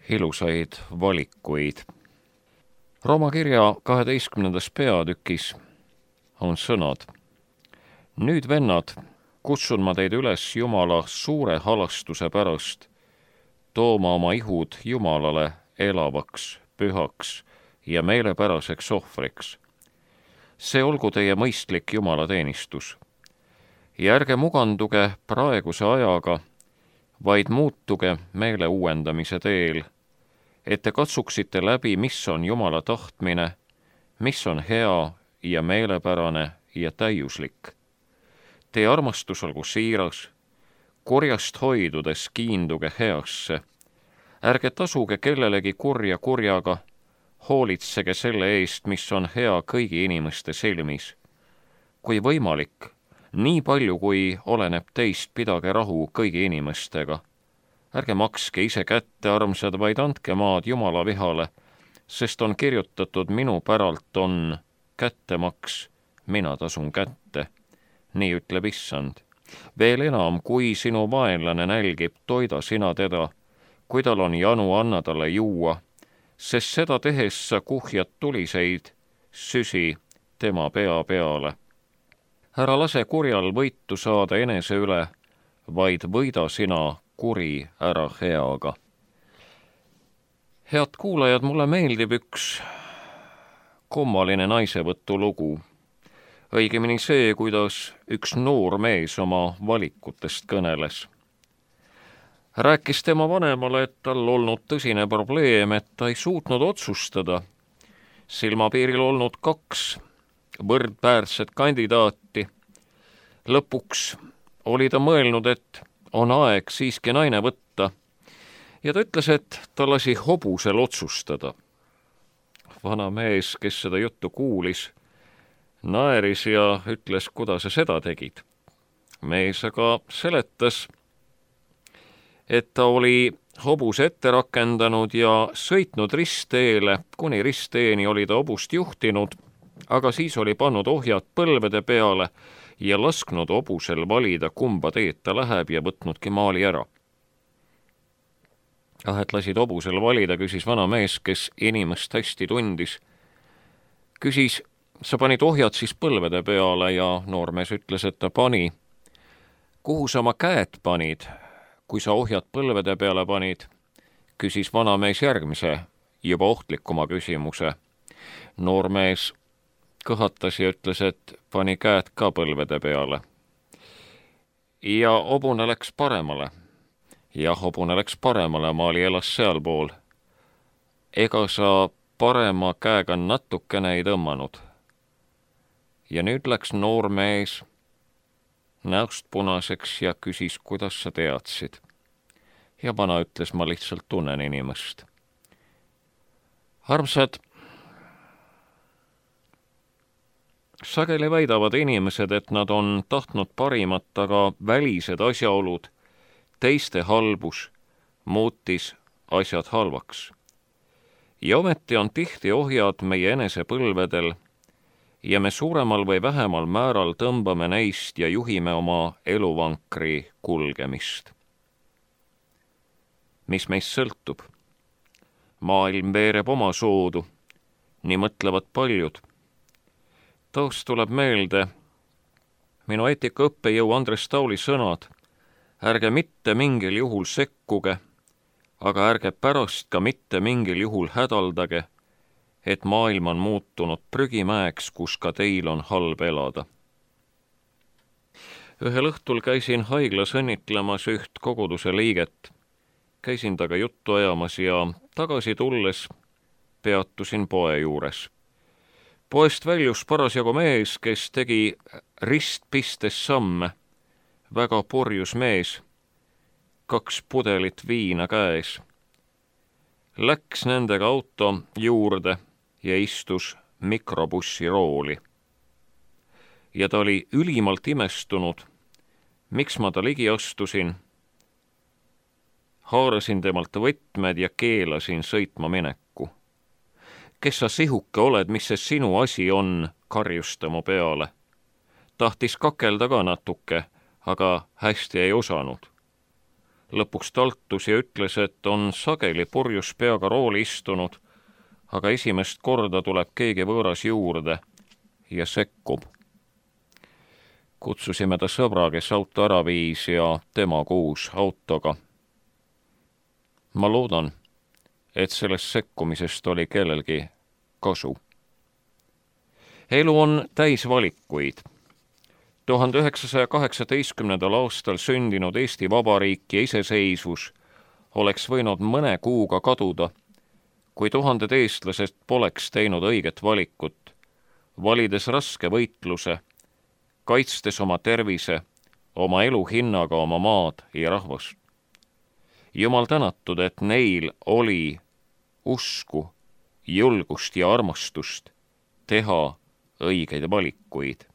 ilusaid valikuid. Rooma kirja 12. peatükis on sõnad. Nüüd, vennad, kutsun ma teid üles Jumala suure halastuse pärast, tooma oma ihud Jumalale elavaks, pühaks ja meelepäraseks ohvriks. See olgu teie mõistlik jumalateenistus. Ja ärge muganduge praeguse ajaga, vaid muutuge meele uuendamise teel, et te katsuksite läbi, mis on Jumala tahtmine, mis on hea ja meelepärane ja täiuslik. Teie armastus olgu siiras, kurjast hoidudes kiinduge heasse, ärge tasuge kellelegi kurja kurjaga, hoolitsege selle eest, mis on hea kõigi inimeste silmis. Kui võimalik, nii palju kui oleneb teist, pidage rahu kõigi inimestega. Ärge makske ise kätte, armsad, vaid andke maad Jumala vihale, sest on kirjutatud, minu päralt on kättemaks, mina tasun kätte. Nii ütleb Issand. Veel enam, kui sinu vaenlane nälgib, toida sina teda, kui tal on janu, anna talle juua, sest seda tehes sa kuhjad tuliseid süsi tema pea peale. Ära lase kurjal võitu saada enese üle, vaid võida sina kuri ära heaga. Head kuulajad, mulle meeldib üks kummaline naisevõtu lugu. Õigemini see, kuidas üks noor mees oma valikutest kõneles. Rääkis tema vanemale, et tal olnud tõsine probleem, et ta ei suutnud otsustada. Silmapiiril olnud 2 võrdväärset kandidaati. Lõpuks oli ta mõelnud, et on aeg siiski naine võtta, ja ta ütles, et ta lasi hobusel otsustada. Vana mees, kes seda juttu kuulis, naeris ja ütles, kuidas sa seda tegid. Mees aga seletas, et ta oli hobuse ette rakendanud ja sõitnud ristteele, kuni ristteeni oli ta hobust juhtinud, aga siis oli pannud ohjad põlvede peale ja lasknud hobusel valida, kumba teed ta läheb, ja võtnudki maali ära. Et lasid hobusel valida, küsis vana mees, kes inimest hästi tundis. Küsis, sa panid ohjad siis põlvede peale, ja noormees ütles, et ta pani. Kuhu sa oma käed panid, kui sa ohjad põlvede peale panid? Küsis vana mees järgmise, juba ohtlikuma küsimuse. Noormees kõhatas ja ütles, et pani käed ka põlvede peale. Ja hobune läks paremale. Jah, hobune läks paremale, maali elas sealpool. Ega sa parema käega natukene ei tõmmanud. Ja nüüd läks noor mees näost punaseks ja küsis, kuidas sa teadsid. Ja vana ütles, ma lihtsalt tunnen inimest. Armsad, sageli väidavad inimesed, et nad on tahtnud parimat, aga välised asjaolud, teiste halbus, muutis asjad halvaks. Ja ometi on tihti ohjad meie enese põlvedel ja me suuremal või vähemal määral tõmbame neist ja juhime oma eluvankri kulgemist. Mis meist sõltub? Maailm veereb oma soodu, nii mõtlevad paljud. Taas tuleb meelde minu eetikaõppejõu Andres Tauli sõnad. Ärge mitte mingil juhul sekkuge, aga ärge pärast ka mitte mingil juhul hädaldage, et maailm on muutunud prügimäeks, kus ka teil on halb elada. Ühel õhtul käisin haiglas õnnitlemas üht koguduse liiget. Käisin taga juttu ajamas ja tagasi tulles peatusin poe juures. Poest väljus parasjagu mees, kes tegi ristpistes samme. Väga porjus mees, 2 pudelit viina käes. Läks nendega auto juurde ja istus mikrobussi rooli. Ja ta oli ülimalt imestunud, miks ma ta ligi astusin. Haarasin temalt võtmed ja keelasin sõitma mineku. Kes sa sihuke oled, mis see sinu asi on, karjus ta mu peale. Tahtis kakelda ka natuke, aga hästi ei osanud. lõpuks taltus ja ütles, et on sageli purjus peaga rooli istunud, aga esimest korda tuleb keegi võõras juurde ja sekkub. Kutsusime ta sõbra, kes auto ära viis ja tema kuus autoga. Ma loodan, et sellest sekkumisest oli kellelgi kasu. Elu on täis valikuid. 1918. aastal sündinud Eesti Vabariik ja iseseisvus oleks võinud mõne kuuga kaduda, kui tuhanded eestlased poleks teinud õiget valikut, valides raske võitluse, kaitstes oma tervise, oma elu hinnaga oma maad ja rahvast. Jumal tänatud, et neil oli usku, julgust ja armastust teha õigeid valikuid.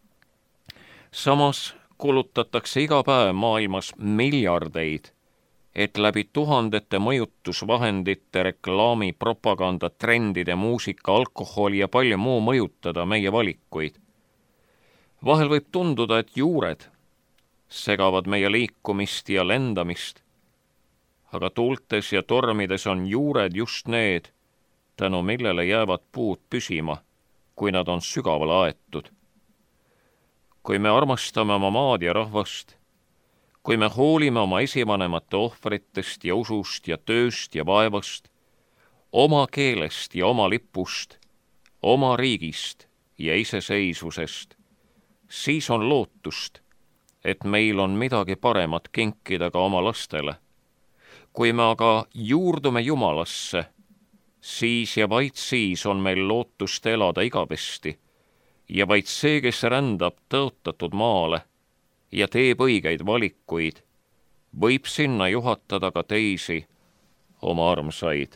Samas kulutatakse iga päev maailmas miljardeid, et läbi tuhandete mõjutusvahendite, reklaami, propaganda, trendide, muusika, alkoholi ja palju muu mõjutada meie valikuid. Vahel võib tunduda, et juured segavad meie liikumist ja lendamist, aga tuultes ja tormides on juured just need, tänu millele jäävad puud püsima, kui nad on sügavale aetud. Kui me armastame oma maad ja rahvast, kui me hoolime oma esivanemate ohvritest ja usust ja tööst ja vaevast, oma keelest ja oma lipust, oma riigist ja iseseisvusest, siis on lootust, et meil on midagi paremat kinkida ka oma lastele. Kui me aga juurdume Jumalasse, siis ja vaid siis on meil lootust elada igavesti ja vaid see, kes rändab tõotatud maale ja teeb õigeid valikuid, võib sinna juhatada ka teisi oma armsaid.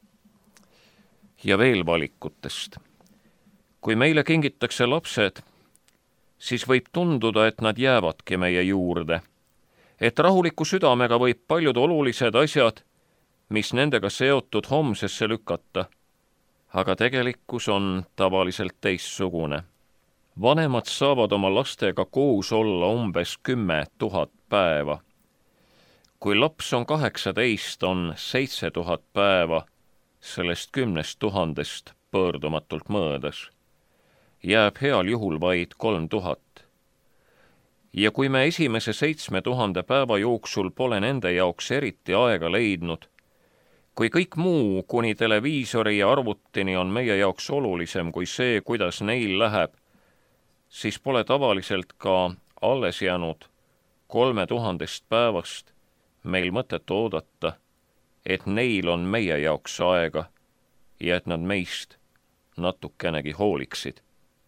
Ja veel valikutest. Kui meile kingitakse lapsed, siis võib tunduda, et nad jäävadki meie juurde, et rahuliku südamega võib paljud olulised asjad, mis nendega seotud, homsesse lükata, aga tegelikkus on tavaliselt teistsugune. Vanemad saavad oma lastega koos olla umbes 10 000 päeva. Kui laps on 18, on 7000 päeva sellest 10 000 pöördumatult mõõdes. Jääb heal juhul vaid 3000. Ja kui me esimese 7000 päeva jooksul pole nende jaoks eriti aega leidnud, kui kõik muu kuni televiisori ja arvutini on meie jaoks olulisem kui see, kuidas neil läheb, siis pole tavaliselt ka alles jäänud 3000 päevast meil mõtet oodata, et neil on meie jaoks aega ja et nad meist natukenegi hooliksid.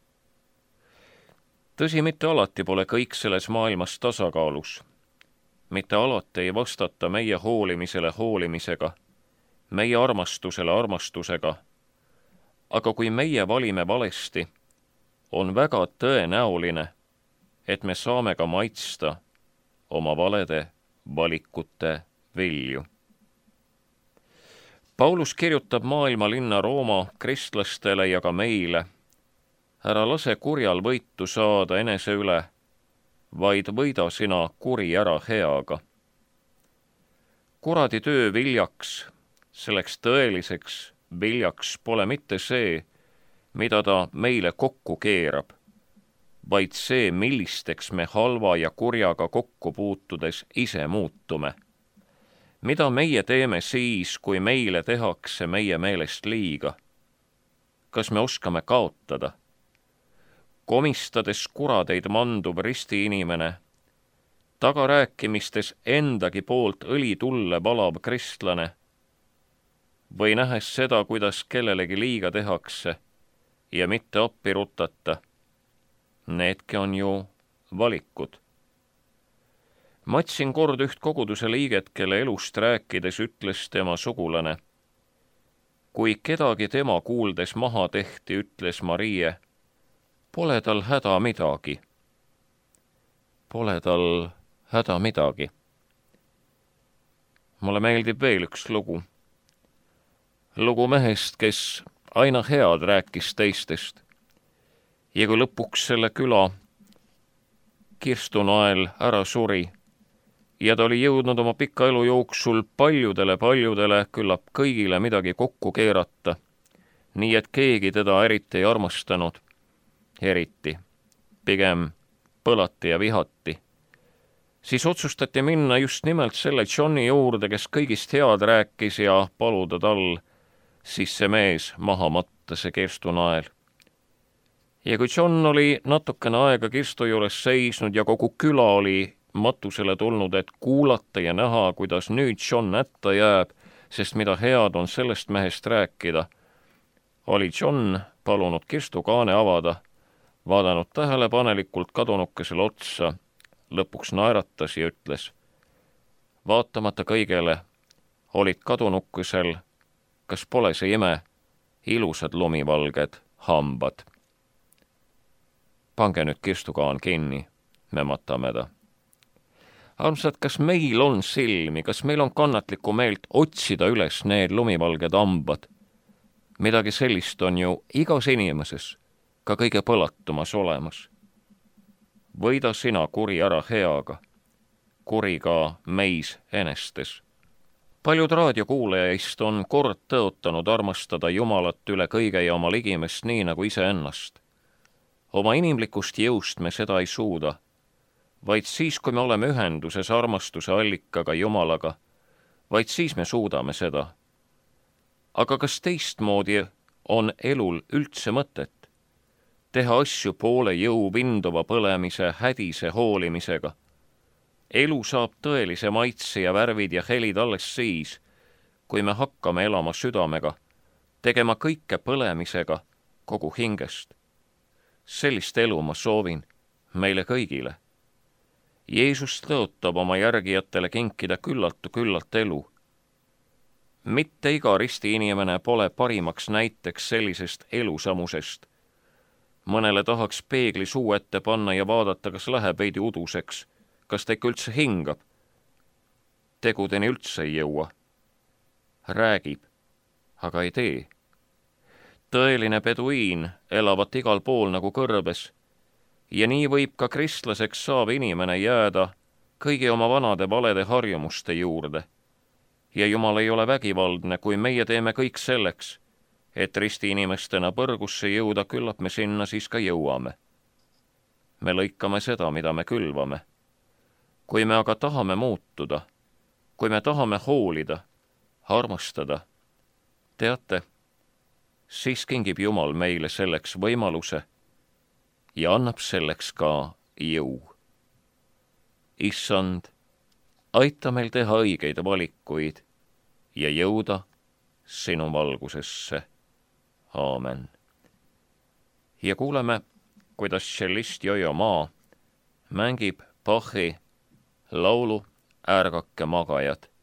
Tõsi, mitte alati pole kõik selles maailmas tasakaalus. Mitte alati ei vastata meie hoolimisele hoolimisega, meie armastusele armastusega, aga kui meie valime valesti, on väga tõenäoline, et me saame ka maitsta oma valede valikute vilju. Paulus kirjutab maailmalinna Rooma kristlastele ja ka meile: ära lase kurjal võitu saada enese üle, vaid võida sina kuri ära heaga. Kuradi töö viljaks, selleks tõeliseks viljaks pole mitte see, mida ta meile kokku keerab, vaid see, millisteks me halva ja kurjaga kokku puutudes ise muutume. Mida meie teeme siis, kui meile tehakse meie meelest liiga? Kas me oskame kaotada? Komistades kuradeid manduv ristiinimene, tagarääkimistes endagi poolt õli tulle valav kristlane või nähes seda, kuidas kellelegi liiga tehakse ja mitte appi rutata, needki on ju valikud. Matsin kord üht koguduse liiget, kelle elust rääkides ütles tema sugulane: kui kedagi tema kuuldes maha tehti, ütles Marie, pole tal häda midagi. Pole tal häda midagi. Mulle meeldib veel üks lugu. Lugu mehest, kes aina head rääkis teistest. Ja kui lõpuks selle küla kirstunael ära suri, ja ta oli jõudnud oma pika elu jooksul paljudele, küllap kõigile midagi kokku keerata, nii et keegi teda eriti ei armastanud, pigem põlati ja vihati. Siis otsustati minna just nimelt selle Johni juurde, kes kõigist head rääkis, ja paluda tal siis see mees maha matta, see kirstunael. Ja kui John oli natukene aega kirstu juures seisnud ja kogu küla oli matusele tulnud, et kuulata ja näha, kuidas nüüd John hätta jääb, sest mida head on sellest mehest rääkida, oli John palunud kirstukaane avada, vaadanud tähelepanelikult kadunukesele otsa, lõpuks naeratas ja ütles: vaatamata kõigele olid kadunukesel, kas pole see ime, ilusad lumivalged hambad. Pange nüüd kirstukaan kinni, me matame ta. Armsad, kas meil on silmi, kas meil on kannatlikku meelt otsida üles need lumivalged hambad? Midagi sellist on ju igas inimeses, ka kõige põlatumas olemas. Võida sina kuri ära heaga, kuri ka meis enestes. Paljud raadiokuulajaist on kord tõotanud armastada Jumalat üle kõige ja oma ligimest nii nagu iseennast. Oma inimlikust jõust me seda ei suuda, vaid siis, kui me oleme ühenduses armastuse allikaga Jumalaga, vaid siis me suudame seda. Aga kas teistmoodi on elul üldse mõtet? Teha asju poole jõu vinduva põlemise, hädise hoolimisega. Elu saab tõelise maitse ja värvid ja helid alles siis, kui me hakkame elama südamega, tegema kõike põlemisega kogu hingest. Sellist elu ma soovin meile kõigile. Jeesus tõotab oma järgijatele kinkida küllalt elu. Mitte iga risti inimene pole parimaks näiteks sellisest elusamusest. Mõnele tahaks peegli suu ette panna ja vaadata, kas läheb veidi uduseks, kas ta ikka üldse hingab. Tegudeni üldse ei jõua. Räägib, aga ei tee. Tõeline peduiin elavat igal pool nagu kõrbes, ja nii võib ka kristlaseks saav inimene jääda kõigi oma vanade valede harjumuste juurde. Ja Jumal ei ole vägivaldne, kui meie teeme kõik selleks, et risti inimestena põrgusse jõuda, küllap me sinna siis ka jõuame. Me lõikame seda, mida me külvame. Kui me aga tahame muutuda, kui me tahame hoolida, armastada, teate, siis kingib Jumal meile selleks võimaluse ja annab selleks ka jõu. Issand, aita meil teha õigeid valikuid ja jõuda sinu valgusesse. Aamen. Ja kuuleme, kuidas tšellist Jojo Maa mängib Bachi laulu Ärgake magajad.